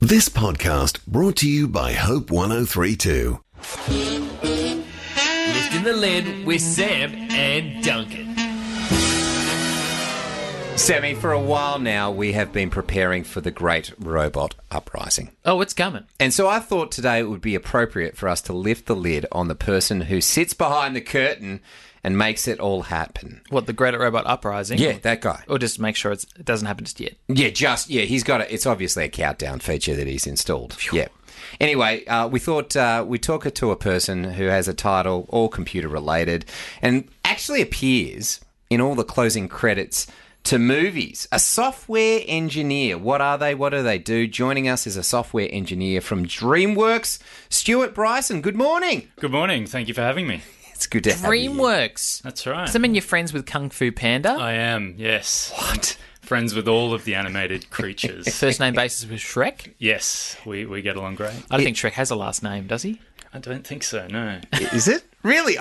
This podcast brought to you by Hope 1032. Lifting the lid with Sam and Duncan. Sammy, for a while now, we have been preparing for the Great Robot Uprising. Oh, it's coming. And so I thought today it would be appropriate for us to lift the lid on the person who sits behind the curtain and makes it all happen. What, the Great Robot Uprising? Yeah, that guy. Or just make sure it doesn't happen just yet. Yeah, he's got it's obviously a countdown feature that he's installed. Yeah. Anyway, we thought we'd talk to a person who has a title, all computer related, and actually appears in all the closing credits to movies. A software engineer. What are they? What do they do? Joining us is a software engineer from DreamWorks, Stuart Bryson. Good morning. Good morning. Thank you for having me. It's good to have you. DreamWorks. That's right. Does that mean you're friends with Kung Fu Panda? I am, yes. What? Friends with all of the animated creatures. First name basis with Shrek? Yes, we get along great. I don't think Shrek has a last name, does he? I don't think so, no. Is it? Really?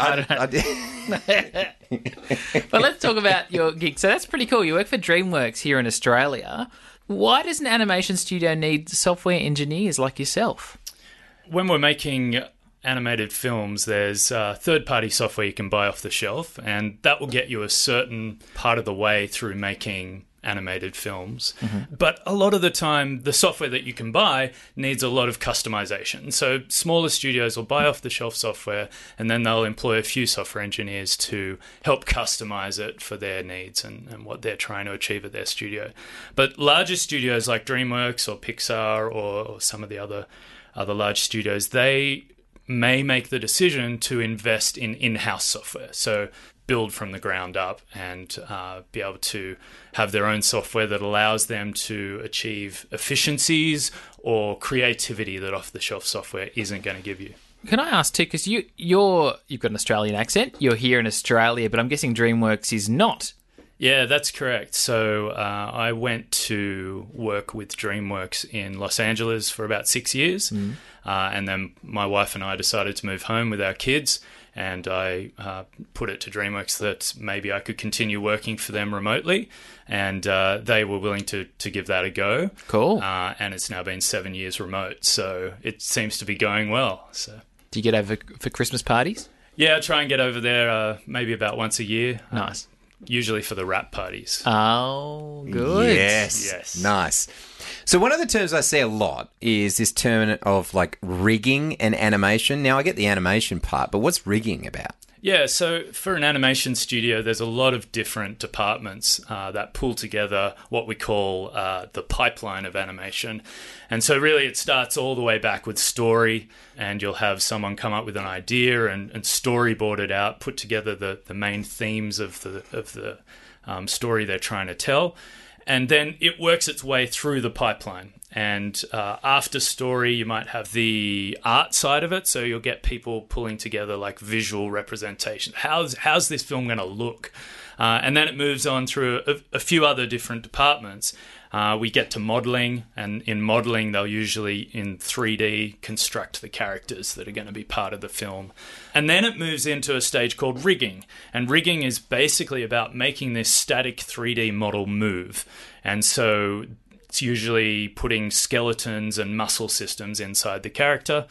But let's talk about your gig. So that's pretty cool. You work for DreamWorks here in Australia. Why does an animation studio need software engineers like yourself? When we're making animated films, there's third-party software you can buy off the shelf, and that will get you a certain part of the way through making animated films. Mm-hmm. But a lot of the time, the software that you can buy needs a lot of customization. So smaller studios will buy off-the-shelf software, and then they'll employ a few software engineers to help customize it for their needs and what they're trying to achieve at their studio. But larger studios like DreamWorks or Pixar or some of the other large studios, they may make the decision to invest in in-house software. So build from the ground up and be able to have their own software that allows them to achieve efficiencies or creativity that off-the-shelf software isn't going to give you. Can I ask too, because you've got an Australian accent, you're here in Australia, but I'm guessing DreamWorks is not. Yeah, that's correct. So I went to work with DreamWorks in Los Angeles for about 6 years. Mm. And then my wife and I decided to move home with our kids. And I put it to DreamWorks that maybe I could continue working for them remotely. And they were willing to give that a go. Cool. And it's now been 7 years remote. So it seems to be going well. So, do you get over for Christmas parties? Yeah, I try and get over there maybe about once a year. Nice. Usually for the wrap parties. Oh, good. Yes. Nice. So one of the terms I see a lot is this term of like rigging and animation. Now, I get the animation part, but what's rigging about? Yeah, so for an animation studio, there's a lot of different departments that pull together what we call the pipeline of animation. And so really it starts all the way back with story, and you'll have someone come up with an idea and storyboard it out, put together the main themes of the story they're trying to tell. And then it works its way through the pipeline. And after story, you might have the art side of it. So you'll get people pulling together like visual representation. How's this film going to look? And then it moves on through a few other different departments. We get to modeling, and in modeling, they'll usually in 3D construct the characters that are going to be part of the film. And then it moves into a stage called rigging. And rigging is basically about making this static 3D model move. And so it's usually putting skeletons and muscle systems inside the character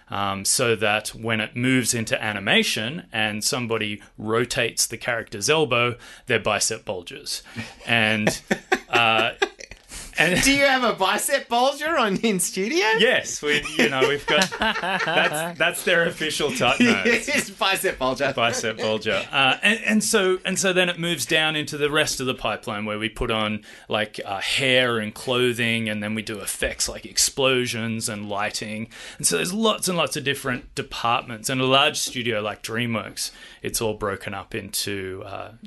so that when it moves into animation and somebody rotates the character's elbow, their bicep bulges. And do you have a bicep bulger in studio? Yes, we've got that's their official title. No, it's bicep bulger. Bicep bulger. And so then it moves down into the rest of the pipeline where we put on like hair and clothing, and then we do effects like explosions and lighting. And so there's lots and lots of different departments. And a large studio like DreamWorks, it's all broken up into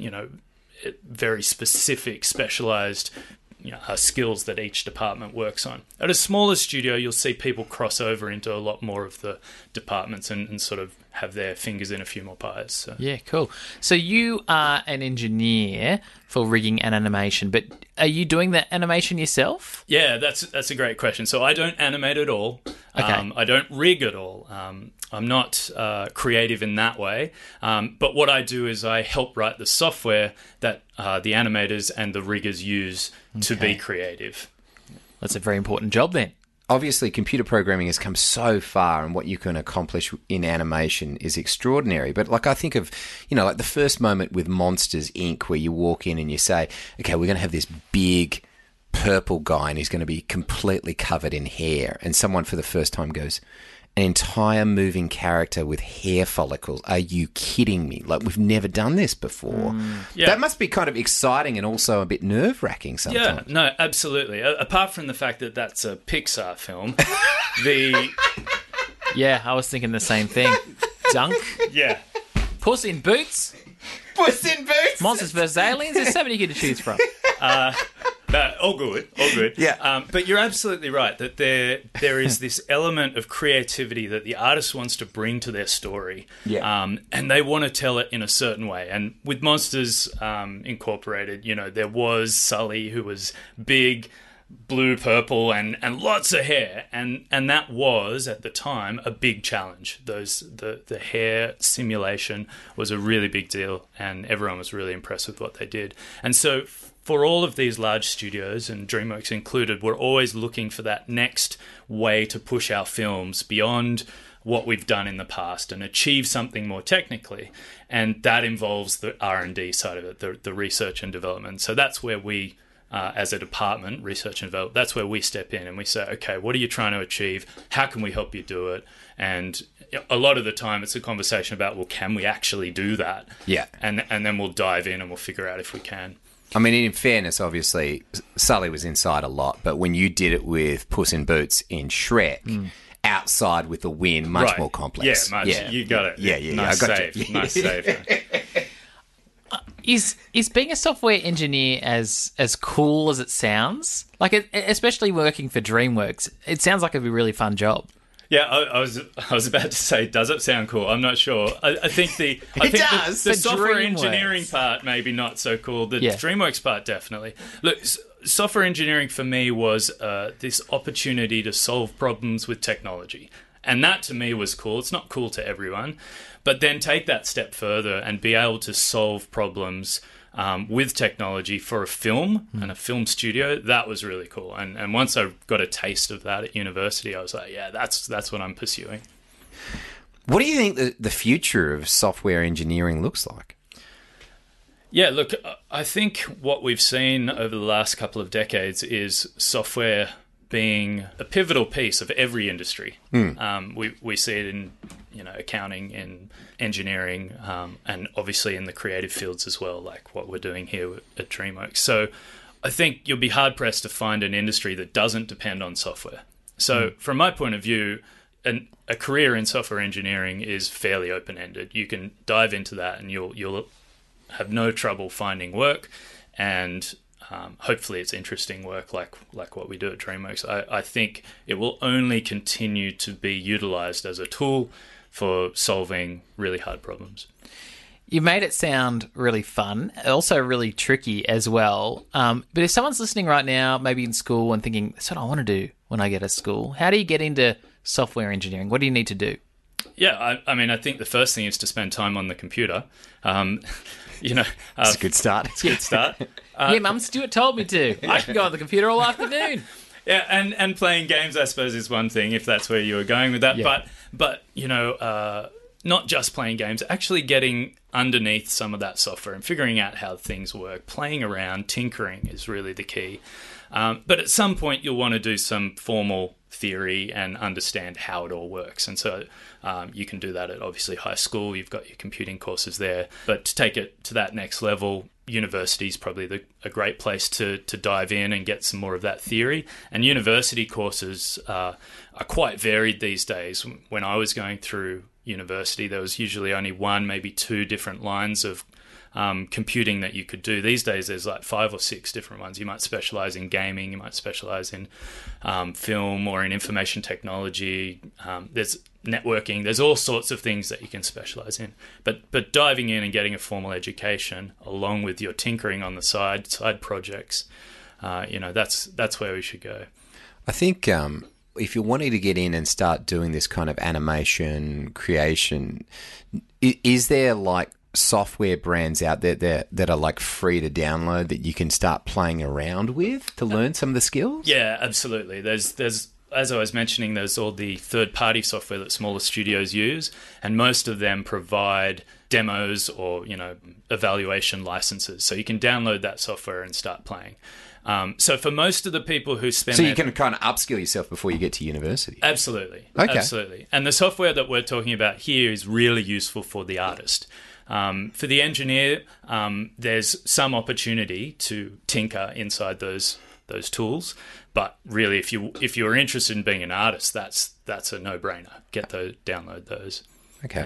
very specific, specialized skills that each department works on. At a smaller studio, you'll see people cross over into a lot more of the departments and sort of have their fingers in a few more pies. So. Yeah, cool. So you are an engineer for rigging and animation, but are you doing the animation yourself? Yeah, that's a great question. So I don't animate at all. Okay. I don't rig at all. I'm not creative in that way. But what I do is I help write the software that the animators and the riggers use to be creative. That's a very important job then. obviously computer programming has come so far, and what you can accomplish in animation is extraordinary. But like I think of, like the first moment with Monsters Inc., where you walk in and you say, okay, we're going to have this big purple guy and he's going to be completely covered in hair. And someone for the first time goes, an entire moving character with hair follicles. Are you kidding me? Like, we've never done this before. Yeah. That must be kind of exciting and also a bit nerve-wracking sometimes. Yeah, no, absolutely. Apart from the fact that that's a Pixar film, Yeah, I was thinking the same thing. Dunk. Yeah. Puss in Boots. Puss in Boots! Monsters vs. Aliens. There's so many you to choose from. No, all good. Yeah. But you're absolutely right that there is this element of creativity that the artist wants to bring to their story. Yeah. And they want to tell it in a certain way. And with Monsters Incorporated, there was Sully, who was big, blue, purple, and lots of hair. And that was, at the time, a big challenge. The hair simulation was a really big deal, and everyone was really impressed with what they did. And so for all of these large studios, and DreamWorks included, we're always looking for that next way to push our films beyond what we've done in the past and achieve something more technically. And that involves the R&D side of it, the research and development. So that's where we, as a department, research and development, that's where we step in and we say, okay, what are you trying to achieve? How can we help you do it? And a lot of the time it's a conversation about, well, can we actually do that? Yeah. And then we'll dive in and we'll figure out if we can. I mean, in fairness, obviously, Sully was inside a lot, but when you did it with Puss in Boots in Shrek, outside with the wind, much more complex. Yeah, much. You got it. Yeah. Nice I got save. you. Nice save. Is being a software engineer as cool as it sounds? Like, especially working for DreamWorks, it sounds like it'd be a really fun job. Yeah, I was about to say, does it sound cool? I'm not sure. I think the does. the For software DreamWorks. engineering part maybe not so cool. The Yeah. DreamWorks part definitely. Look, software engineering for me was this opportunity to solve problems with technology, and that to me was cool. It's not cool to everyone, but then take that step further and be able to solve problems with technology for a film and a film studio, that was really cool. And once I got a taste of that at university, I was like, yeah, that's what I'm pursuing. What do you think the future of software engineering looks like? Yeah, look, I think what we've seen over the last couple of decades is software being a pivotal piece of every industry. We see it in accounting, in engineering, and obviously in the creative fields as well, like what we're doing here at DreamWorks. So I think you'll be hard-pressed to find an industry that doesn't depend on software. So from my point of view, a career in software engineering is fairly open-ended. You can dive into that and you'll have no trouble finding work, and hopefully it's interesting work like what we do at DreamWorks. I think it will only continue to be utilised as a tool for solving really hard problems. You made it sound really fun, also really tricky as well. But if someone's listening right now, maybe in school, and thinking, that's what I want to do when I get to school, how do you get into software engineering? What do you need to do? Yeah, I mean, I think the first thing is to spend time on the computer. It's a good start. It's a good start. Yeah, Mum, Stuart told me to. I can go on the computer all afternoon. Yeah, and playing games, I suppose, is one thing, if that's where you were going with that. Yeah. But not just playing games, actually getting underneath some of that software and figuring out how things work. Playing around, tinkering is really the key. But at some point, you'll want to do some formal theory and understand how it all works. And so you can do that at, obviously, high school. You've got your computing courses there. But to take it to that next level, university is probably a great place to dive in and get some more of that theory. And university courses are quite varied these days. When I was going through university, there was usually only one, maybe two different lines of computing that you could do. These days there's like 5 or 6 different ones. You might specialize in gaming, you might specialize in film or in information technology. There's networking, there's all sorts of things that you can specialize in. But diving in and getting a formal education along with your tinkering on the side projects, that's where we should go. I think if you're wanting to get in and start doing this kind of animation creation, is there like software brands out there that are like free to download that you can start playing around with to learn some of the skills? Yeah, absolutely. There's as I was mentioning, there's all the third-party software that smaller studios use, and most of them provide demos or, evaluation licenses. So you can download that software and start playing. So for most of the people who spend... So you can kind of upskill yourself before you get to university. Absolutely. Okay. Absolutely. And the software that we're talking about here is really useful for the artist. For the engineer, there's some opportunity to tinker inside those tools, but really, if you're interested in being an artist, that's a no-brainer. Download those. Okay.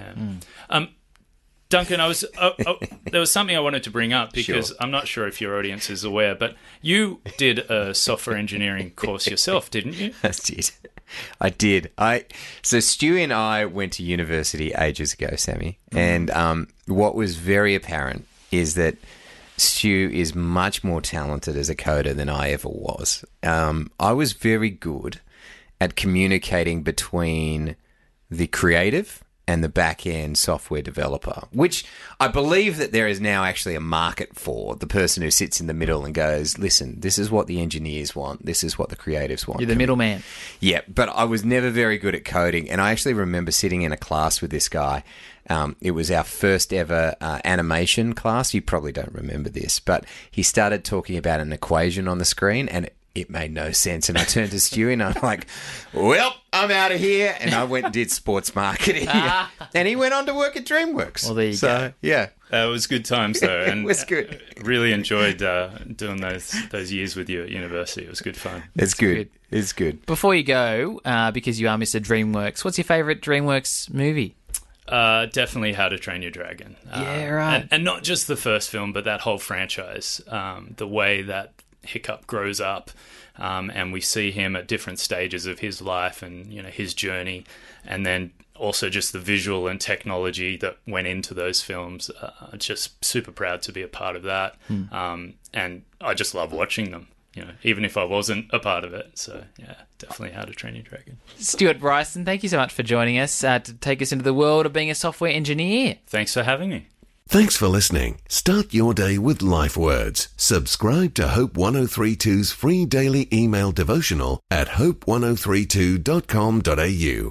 Duncan, there was something I wanted to bring up because I'm not sure if your audience is aware, but you did a software engineering course yourself, didn't you? I did. So Stu and I went to university ages ago, Sammy, and what was very apparent is that Stu is much more talented as a coder than I ever was. I was very good at communicating between the creative and the back-end software developer, which I believe that there is now actually a market for, the person who sits in the middle and goes, listen, this is what the engineers want, this is what the creatives want. You're the middleman. Yeah, but I was never very good at coding, and I actually remember sitting in a class with this guy. It was our first ever animation class. You probably don't remember this, but he started talking about an equation on the screen, and it made no sense. And I turned to Stu and I'm like, well, I'm out of here. And I went and did sports marketing. And he went on to work at DreamWorks. Well, there you go. Yeah. It was good times, though. And it was good. Really enjoyed doing those years with you at university. It was good fun. It's good. It's good. Before you go, because you are Mr. DreamWorks, what's your favourite DreamWorks movie? Definitely How to Train Your Dragon. Yeah, right. And not just the first film, but that whole franchise. The way that Hiccup grows up, and we see him at different stages of his life and his journey, and then also just the visual and technology that went into those films. Just super proud to be a part of that, and I just love watching them. Even if I wasn't a part of it. So yeah, definitely How to Train Your Dragon. Stuart Bryson, thank you so much for joining us to take us into the world of being a software engineer. Thanks for having me. Thanks for listening. Start your day with Life Words. Subscribe to Hope 1032's free daily email devotional at hope1032.com.au.